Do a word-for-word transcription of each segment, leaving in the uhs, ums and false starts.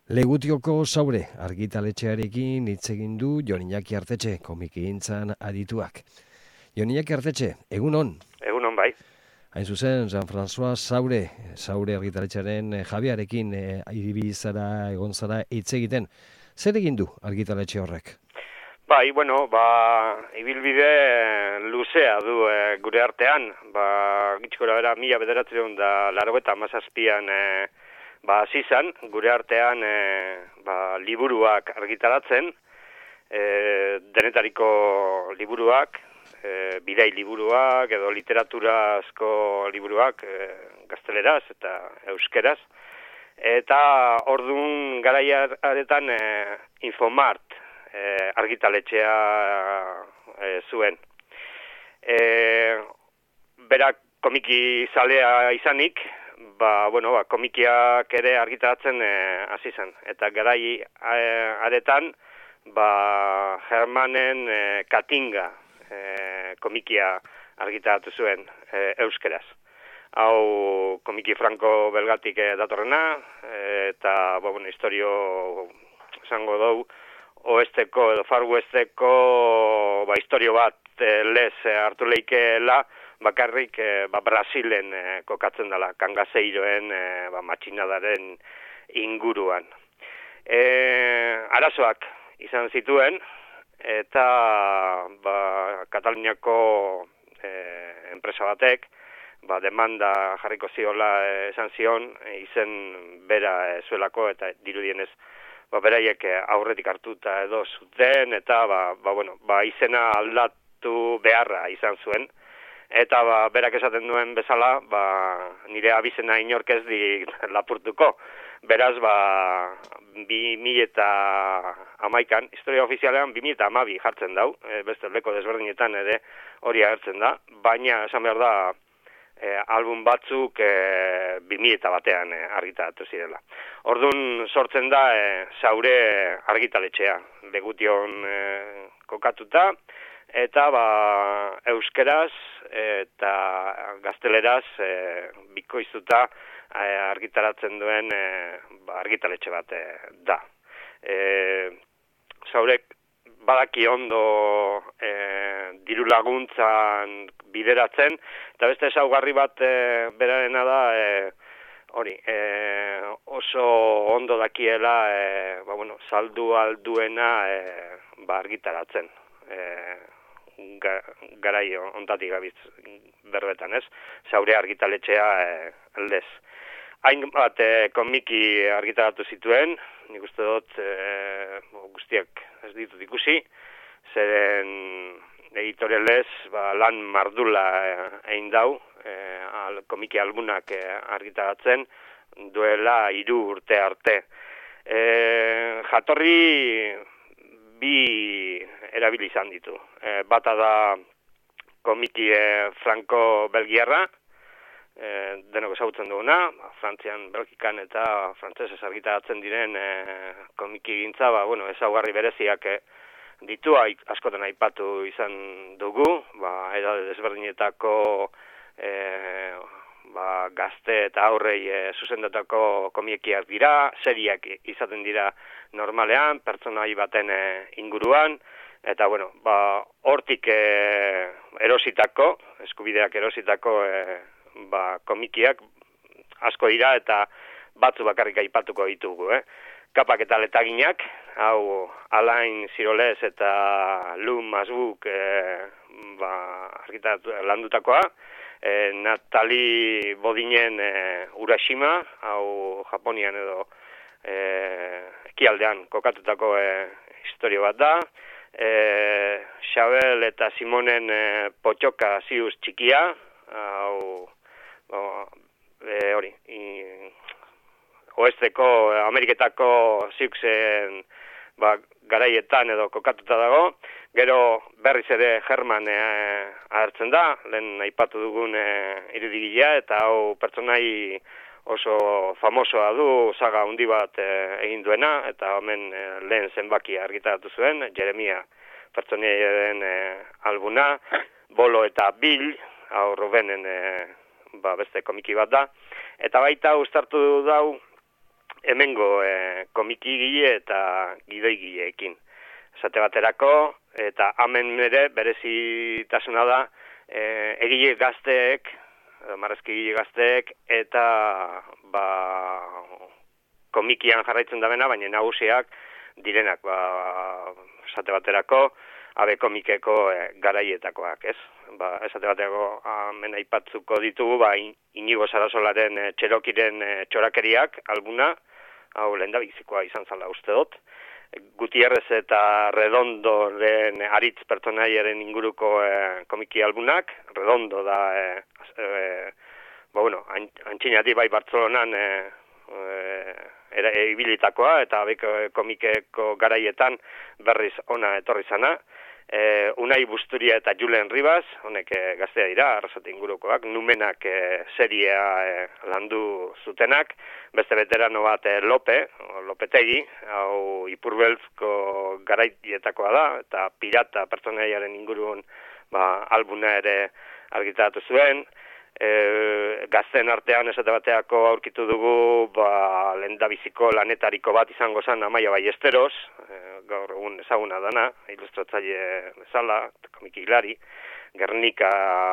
Legutioko Saure argitaletxearekin hitz egin du Jon Iñaki Artetxe, komikigintzan adituak. Jon Iñaki Artetxe, egunon. Egunon bai. Hain zuzen, Jean-François Saure, Saure argitaletxearen Javiarekin e, ibili zara, egon zara hitz egiten. Zer egin du argitaletxe horrek? Bai, bueno, ba, ibilbide luzea du e, gure artean, ba, gitxikora bera, mila bederatzen da larogeta amazazpian e, ba, zizan, gure artean e, ba, liburuak argitaratzen, e, denetariko liburuak, e, bidei liburuak edo literaturazko liburuak e, gazteleraz eta euskeraz, eta ordun garaiaretan e, Infomart, E, argitaletxea e, zuen. E, berak komiki zalea izanik, ba, bueno, ba, komikiak ere argitaratzen hasi zen. Eta garai e, aretan, ba, Hermanen e, Katinga e, komikia argitaratu zuen e, euskeraz. Hau komiki franko-belgatik e, datorrena, e, eta, ba, bueno, historio esango dugu, oesteko edo far westeko ba, historio bat e, lez e, hartu leikeela bakarrik e, ba, Brasilen e, kokatzen dela, Kangaseiroen e, ba, matxinadaren inguruan. E, arazoak izan zituen eta ba, Kataluniako e, enpresa batek ba, demanda jarriko ziola e, esan zion, e, izen bera e, zuelako eta dirudienez ba, beraiek aurretik hartuta edo zuten, eta ba, ba, bueno, ba, izena aldatu beharra izan zuen. Eta ba, berak esaten duen bezala, ba, nire abizena inork ez di lapurtuko. Beraz, ba, bi mila eta hamaikan, historia ofizialean bi mila eta hamabi jartzen dau, e, beste leko desberdinetan ere hori agertzen da, baina esan behar da, E, album batzuk e, bi mila eta batean e, argitaratu zirela. Orduan sortzen da e, Saure argitaletxea, Legution e, kokatuta, eta ba, euskeraz eta gazteleraz e, bikoiztuta e, argitaratzen duen e, ba, argitaletxe bat e, da. E, Saurek badaki ondo e, diru laguntzan bideratzen, eta beste ezaugarri bat e, berarena da, e, hori, e, oso ondo dakiela, e, ba, bueno, saldu alduena e, ba, argitaratzen. E, ga, garai ontatik gabiz berbetan, ez? Saure argitaletxea e, aldez. Hain bat e, komiki argitaratu zituen, nik uste dut e, guztiak ez ditut ikusi, zeren editorialez ba, lan mardula egin dau, e, al, komiki albunak e, argitaratzen duela hiru urte arte. E, jatorri bi erabili izan ditu. E, bata da komiki e, franko-belgiarra, e, denok ezagutzen duguna, Frantzian, Belgikan eta frantsesez argitaratzen diren e, komiki gintza, ba, bueno, ezaugarri bereziak e, ditu, askotan aipatu izan dugu, ba, edade desberdinetako e, ba, gazte eta aurrei e, zuzendatako komiekiak dira, seriak izaten dira normalean, pertsonai baten e, inguruan, eta bueno, ba, hortik e, erositako, eskubideak erositako e, ba, komikiak asko dira eta batzu bakarrik aipatuko ditugu, eh? Kapak eta letaginak, hau Alain Sirolez eta Lou Masbuk e, ba, argitatu landutakoa, e, Natali Bodinen e, Urashima, hau Japonian edo e, ekialdean kokatutako e, historio bat da, e, Xabel eta Simonen e, Potxoka ziuz txikia, hau e, hori, i, oesteko, Ameriketako ziuxen ba, garaietan edo kokatuta dago, gero berriz ere Herman e, agertzen da, lehen aipatu dugun e, irudigilea, eta hau pertsonai oso famosoa du, saga handi bat e, egin duena, eta hemen e, lehen zenbaki argitaratu zuen, Jeremia pertsonaiaren e, albuna, Bolo eta Bill, hau Rubenen e, ba, beste komiki bat da, eta baita uztartu dau hemengo e, komikigile eta gidoigileekin. Esate baterako, eta hemen ere berezitasuna da, e, egile gazteek, marrazkigile gazteek, eta ba, komikian jarraitzen da bena, baina nagusiak direnak, ba, esate baterako, abe komikeko e, garaietakoak, ez? Ba, esate baterako hemen aipatzuko ditugu, ba, Inigo Sarasolaren e, Txerokiren e, txorakeriak, albuna, hau lehendabizikoa izan zala uste dut, Gutierrez eta Redondoren aritz pertsonaiaren inguruko e, komiki albunak, Redondo da, e, e, ba, bueno, antxinati bai Bartzelonan e, e, era, e, ibilitakoa, eta abeko komikeko garaietan berriz ona etorri zana. E, Unai Busturia eta Julen Ribas, honek e, gaztea dira, arrasate ingurukoak, Numenak e, seria e, landu zutenak, beste veterano bat e, Lope, Lopetegi, hau Ipurbeltzko garaietakoa da, eta Pirata pertsonaiaren ingurun ba, albuna ere argitaratu zuen. E, gazten artean esate bateako aurkitu dugu ba, lehendabiziko lanetariko bat izango zen Amaia Ballesteros, e, gaur egun ezaguna dana, ilustratzaile bezala, komikilari, Gernika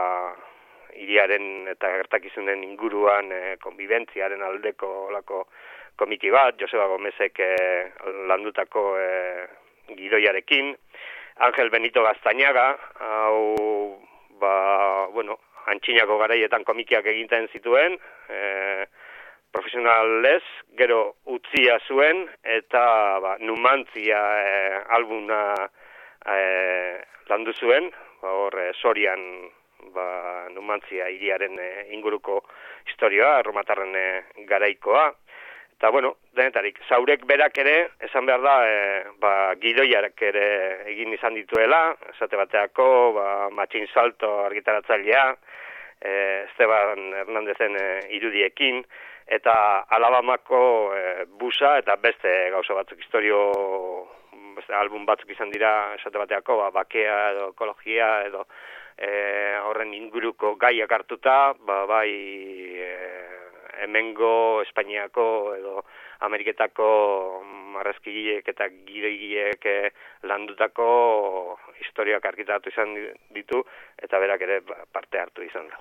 hiriaren eta gertakizunen inguruan e, konbibentziaren aldeko olako komiki bat, Joseba Gomezek e, landutako e, gidoiarekin, Angel Benito Gaztañaga, hau, ba, bueno, antxinako garaietan komikiak eginten zituen, e, profesionalez, gero utzia zuen, eta ba, Numantzia e, albuna e, landu zuen, ba, hor e, Sorian ba, Numantzia hiriaren e, inguruko historioa, erromatarren e, garaikoa, eta bueno, denetarik, Zaurek berak ere, esan behar da, e, ba, gidoiak ere egin izan dituela, esate bateako, ba, Matxin Salto argitaratzailea, e, Esteban Hernandezen e, irudiekin, eta Alabamako e, busa, eta beste gauza batzuk, historio, beste album batzuk izan dira, esate bateako, ba, bakea edo ekologia edo e, horren inguruko gaiak hartuta, ba, bai, e, hemengo, Espainiako edo Ameriketako marrazkigileek eta gidoigileek landutako historiak argitaratu izan ditu, eta berak ere parte hartu izan da.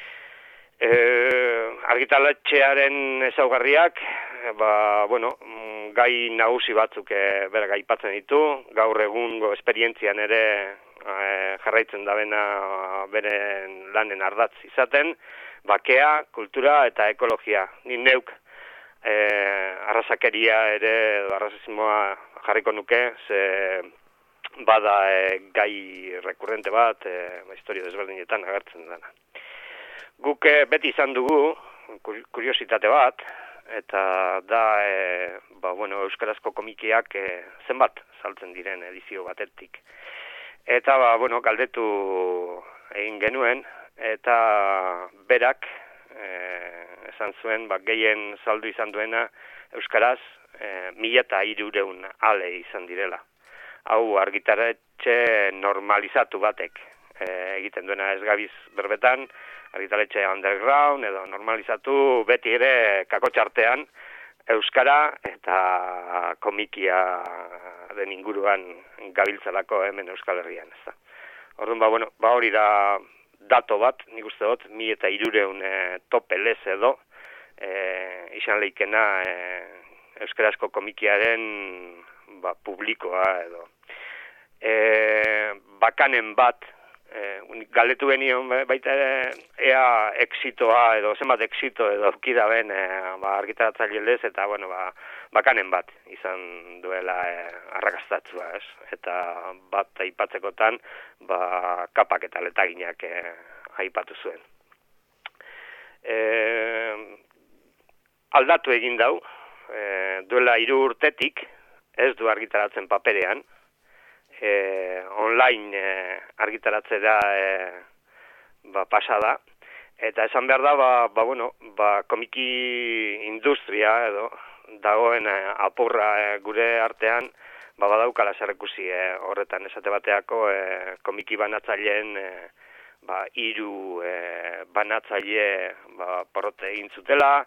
E, argitaletxearen ezaugarriak, ba, bueno, gai nagusi batzuk e, berak aipatzen ditu, gaur egungo esperientzian ere e, jarraitzen da bena beren lanen ardatz izaten, bakea, kultura eta ekologia. Ni neuk e, arrasakeria ere, arrasismoa jarriko nuke, ze bada e, gai rekurrente bat, e, historia desberdinetan agertzen dena. Guk e, beti izan dugu, kuriositate bat, eta da, e, ba, bueno, euskarazko komikiak e, zenbat saltzen diren edizio batetik. Eta, ba, bueno, galdetu egin genuen, eta berak e, esan zuen, ba, gehien saldu izan duena euskaraz e, mila eta hirureun ale izan direla. Hau argitaletxe normalizatu batek e, egiten duena ez gabiz berbetan, argitaletxe underground edo normalizatu beti ere kakotxartean euskara eta komikia den inguruan gabiltzalako hemen Euskal Herrian, ez da. Orduan, ba, bueno, ba hori da dato bat, nik uste dut, mi eta irureun e, tope lez edo, e, izan leikena e, euskarazko komikiaren ba, publikoa edo. E, bakanen bat, e, galdetu genion baita ea exitoa edo zenbat exito edo aukida ben e, ba, argitaratzaile lez, eta bueno, ba, bakanen bat izan duela e, arrakastatzua, ez? Eta bat aipatzekotan, ba, kapak eta letaginak e, aipatu zuen. E, aldatu egin dau, e, duela hiru urtetik, ez du argitaratzen paperean, e, online e, argitaratzera e, ba, pasada, eta esan behar da, ba, ba, bueno, ba, komiki industria edo, dagoen e, apurra e, gure artean, ba, badaukala zerrekusi e, horretan esate bateako e, komiki banatzaileen e, ba, hiru e, banatzaile ba, porrote egin zutela,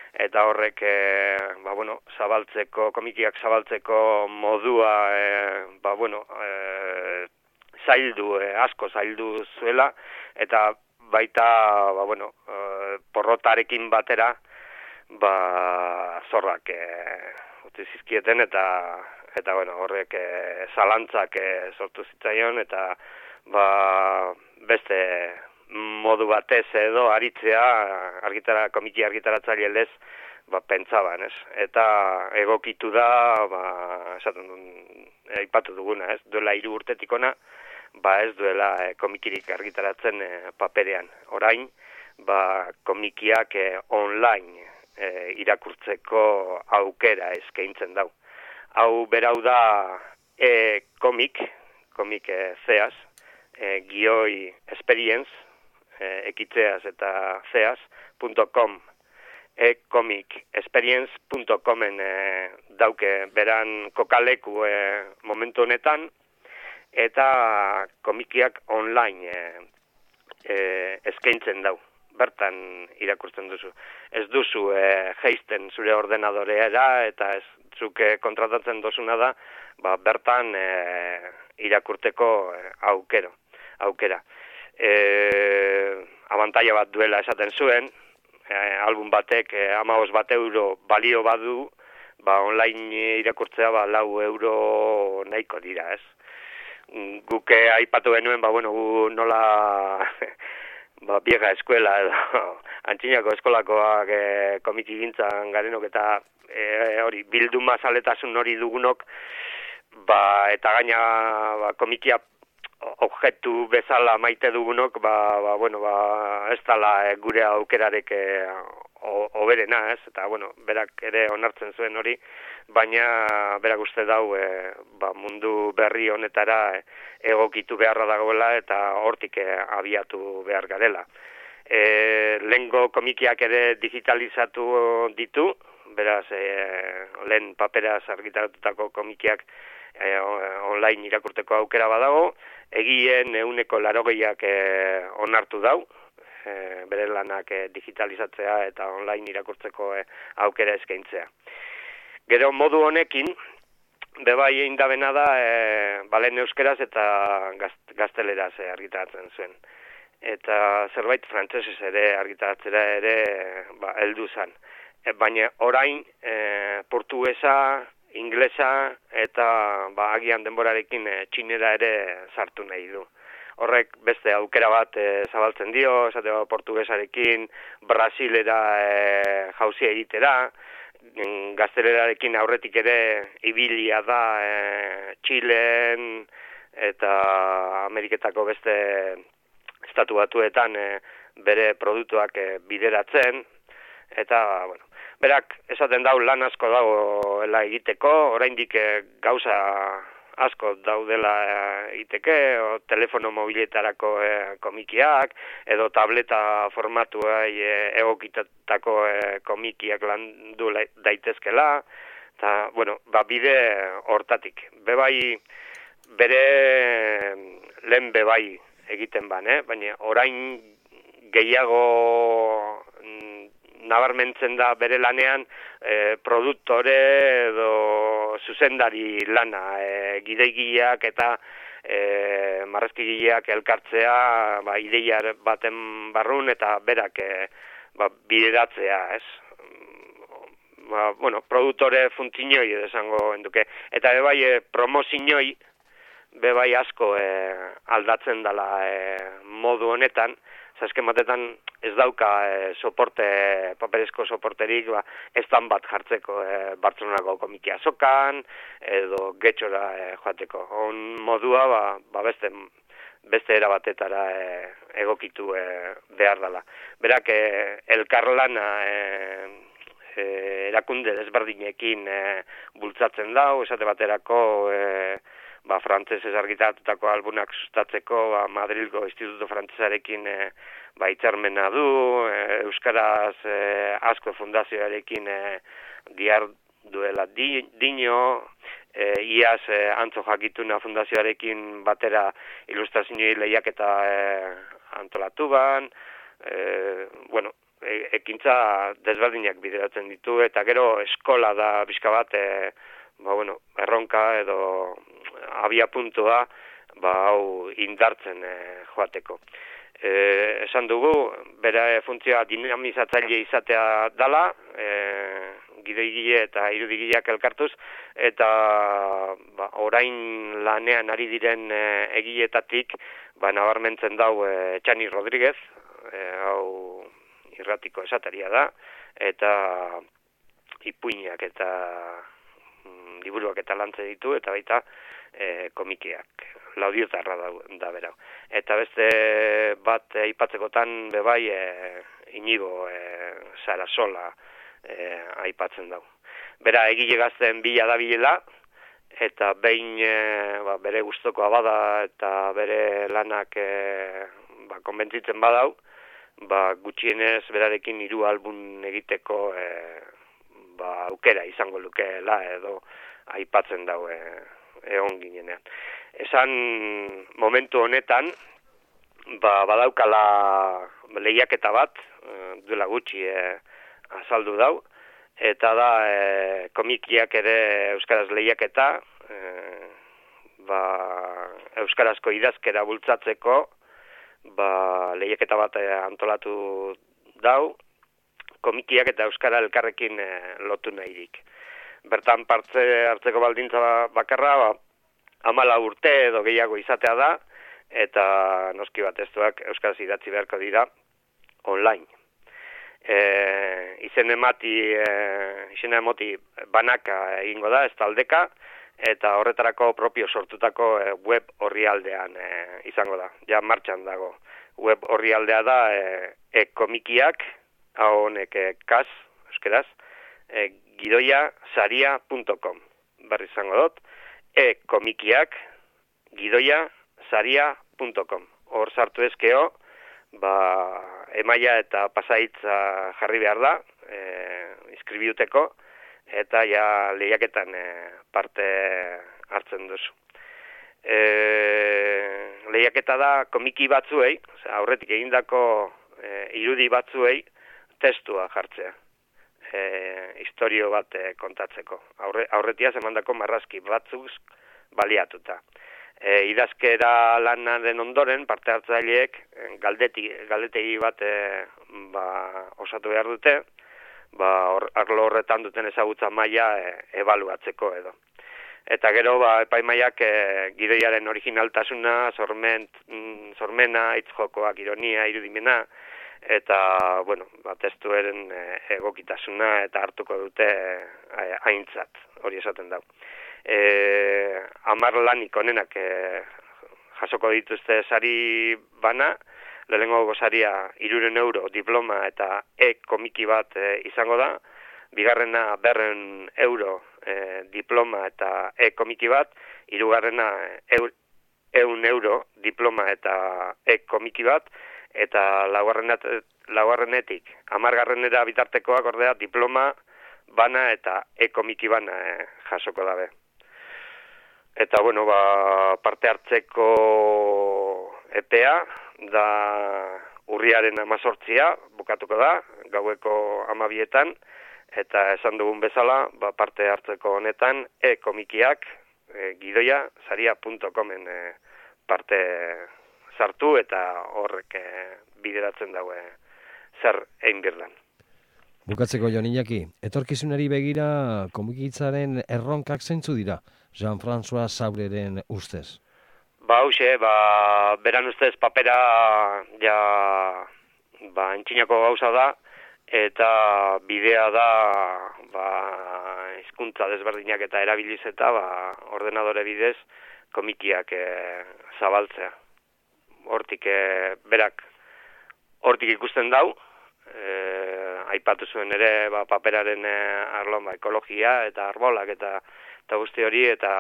eta horrek e, ba, bueno, zabaltzeko, komikiak zabaltzeko modua e, ba, bueno, e, zaildu, e, asko zaildu zuela, eta baita ba, bueno, e, porrotarekin batera ba, zorrak e, utzi zizkieten, eta eta bueno, horrek e, zalantzak e, sortu zitzaion, eta ba, beste modu batez edo aritzea argitara, komiki argitaratzaile lez, ba, pentsaban, ez? Eta egokitu da, ba, esaten duen, aipatu duguna, ez? Duela hiru urtetik ona, ba, ez duela e, komikirik argitaratzen e, paperean. Orain, ba, komikiak e, online e, irakurtzeko aukera eskaintzen dau. Hau berau da e, komik, komik e, zeaz, e, gioi experience, e, ekitzeaz eta zeaz, punto com, e comic experience punto comen e, dauke beran kokaleku e, momentu honetan, eta komikiak online e, e, eskaintzen dau. Bertan irakurtzen duzu. Ez duzu e, geisten zure ordenadoreera, eta ez zuke kontratatzen dozuna da, ba, bertan e, irakurteko e, aukero, aukera. E, abantaila bat duela esaten zuen, e, album batek e, hamabost bat euro balio badu, ba, online irakurtzea ba, lau euro nahiko dira, ez? Guke aipatu genuen, ba, bueno, gu nola... ba, biega eskuela edo antzinako eskolakoak e, komiki gintzan garenok eta e, hori bilduma zaletasun hori dugunok, ba, eta gaina ba, komikia objektu bezala maite dugunok, ba, ba, bueno, ba, ez dala e, gure aukerarek e, oberena, ez? Eta, bueno, berak ere onartzen zuen hori, baina berak uste dau e, ba, mundu berri honetara e, egokitu beharra dagoela eta hortik e, abiatu behar garela. E, lehengo komikiak ere digitalizatu ditu, beraz, e, lehen paperaz argitaratutako komikiak e, online irakurteko aukera badago, egien euneko larogeiak e, onartu dau, e, bere lanak e, digitalizatzea eta online irakurtzeko e, aukera eskaintzea. Gero modu honekin, bebai egin dabena da, e, balen euskeraz eta gazt, gazteleraz e, argitaratzen zuen. Eta zerbait frantsesez ere argitaratzera ere ba, heldu zan. E, baina orain e, portuguesa, inglesa eta ba, agian denborarekin e, txinera ere sartu nahi du. Horrek beste aukera bat e, zabaltzen dio, esate ba, portugesarekin, brasilera e, jauzia egitera, gaztelerarekin aurretik ere ibilia da e, Txilen eta Ameriketako beste estatu batuetan e, bere produktuak e, bideratzen, eta, bueno, berak esaten dau lan asko dagoela egiteko, oraindik e, gauza asko daudela egiteke, o telefono mobiletarako e, komikiak, edo tableta formatuai e, egokitatako e, komikiak landu daitezkela, eta, bueno, ba, bide hortatik. Bebai, bere lehen bebai egiten ban, eh? Baina orain gehiago nabarmentzen da bere lanean e, produktore edo zuzendari lana, e, gideigileak eta e, marrazkigileak elkartzea, ba, ideia baten barrun eta berak e, ba, bideratzea, ez? Ba, bueno, produktore funtzionoi esango enduke. Eta bebai e, promozioi bebai asko e, aldatzen dela e, modu honetan, azken batetan ez dauka e, soporte, paperezko soporterik, ba, estan bat jartzeko e, Bartzelonako komikia azokan, edo getxora e, joateko. On modua, ba, ba beste, beste erabatetara e, egokitu e, behar dela. Berak e, elkarlana e, e, erakunde desberdinekin e, bultzatzen dau, esate baterako e, ba, frantzesez argitaratutako albunak sustatzeko, ba, Madrilgo Instituto Frantzesarekin e, ba, hitzarmena du, e, Euskaraz e, asko fundazioarekin e, diar duela di, dino, e, iaz e, Antzo Jakituna fundazioarekin batera ilustrazioi lehiaketa e, antolatu ban, e, bueno, e, ekintza desberdinak bideratzen ditu, eta gero eskola da bizka bat, e, ba, bueno, erronka edo abia puntua, ba, hau indartzen e, joateko. E, esan dugu, bere funtzioa dinamizatzaile izatea dala, e, gidoigile eta irudigileak elkartuz, eta ba, orain lanean ari diren e, egileetatik, ba, nabarmentzen dau e, Txani Rodríguez, e, hau irratiko esataria da, eta ipuinak eta mm, liburuak eta lantze ditu, eta baita e, komikiak, laudiotarra da, da berau. Eta beste bat aipatzekotan bebai e, Inigo e, Sarasola e, aipatzen dau. Bera egile gazten bila da bilela, eta behin e, ba, bere gustokoa bada eta bere lanak e, ba, konbentzitzen badau, ba, gutxienez berarekin hiru album egiteko e, ba, aukera izango lukeela edo aipatzen dau e, egon ginenean. Esan momentu honetan, ba, badaukala lehiaketa bat, e, duela gutxi e, azaldu dau, eta da e, komikiak ere euskaraz lehiaketa, e, ba, euskarazko idazkera bultzatzeko, ba, lehiaketa bat e, antolatu dau, komikiak eta euskara elkarrekin e, lotu nahirik. Bertan parte hartzeko baldintza bakarra, ba, amala urte edo gehiago izatea da, eta noski bat testuak euskaraz idatzi beharko dira online. E, izen emati, e, izen emoti banaka egingo da, ez taldeka, eta horretarako propio sortutako e, web orrialdean e, izango da. Ja martxan dago. Web orrialdea da e, e-komikiak, hau honek e, kas, euskeraz, e, gidoia saria punto com. Berri izango dut, e-komikiak, gidoia saria punto com. Hor sartu ezkeo, ba, emaia eta pasaitza jarri behar da, e, inskribiuteko, eta ja lehiaketan e, parte hartzen duzu. E, lehiaketa da komiki batzuei, osea, aurretik egindako e, irudi batzuei testua jartzea. E, historio bat e, kontatzeko. Aurre, aurretiaz emandako marrazki batzuk baliatuta. E, idazkera lanaren ondoren parte hartzaileek galdeti, galdetegi bat e, ba, osatu behar dute, ba, or, arlo horretan duten ezagutza maila e, ebaluatzeko edo. Eta gero ba, epaimaiak e, gidoiaren originaltasuna, sormen, mm, sormena, hitzjokoak, ironia, irudimena, eta bueno, ba, testuaren e, egokitasuna eta hartuko dute e, aintzat, hori esaten dau. E, amar lanik onenak e, jasoko dituzte sari bana, lehenengo gozaria hirurehun euro diploma eta e-komiki bat e, izango da, bigarrena berrehun euro e, diploma eta e-komiki bat, hirugarrena eur, ehun euro diploma eta e-komiki bat, eta laugarrenetik hamargarrenera bitartekoak ordea diploma bana eta e-komiki bana e, jasoko dabe. Eta bueno, ba, parte hartzeko epea da urriaren amazortzia bukatuko da, gaueko amabietan, eta esan dugun bezala, ba, parte hartzeko honetan e-komikiak e, gidoia saria punto comen e, parte sartu eta horrek e, bideratzen daue zer egin birlan. Bukatzeko Jon Iñaki, etorkizunari begira komikitzaren erronkak zeintzu dira, Jean-François Saureren ustez? Ba, hause, ba, beran ustez papera ja, ba, entxinako gauza da, eta bidea da, ba, hizkuntza desberdinak eta erabiliz eta, ba, ordenadore bidez komikiak e, zabaltzea. Hortik, e, berak, hortik ikusten dau, e, aipatu zuen ere, ba, paperaren e, arlon, ba, ekologia eta arbolak eta eta guzti hori, eta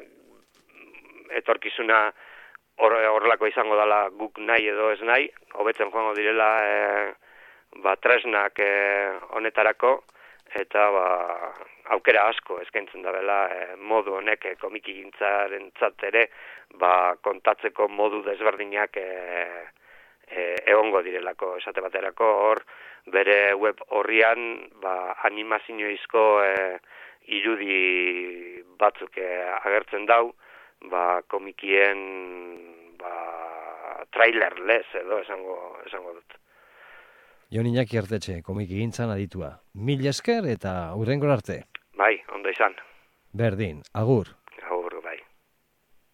etorkizuna horrelako izango dela guk nahi edo ez nahi, hobetzen joango direla e, ba, tresnak e, honetarako, eta ba, aukera asko eskaintzen dabela e, modu honek e, komikigintzaren ere, ba, kontatzeko modu desberdinak e, e, egongo direlako, esate baterako hor, bere web horrian ba, animazioizko e, irudi batzuk e, agertzen dau, ba, komikien ba, trailer lez edo esango, esango dut. Jon Iñaki Artetxe, komiki gintzan aditua. Mil esker eta hurrengora arte. Bai, ondo izan. Berdin, agur.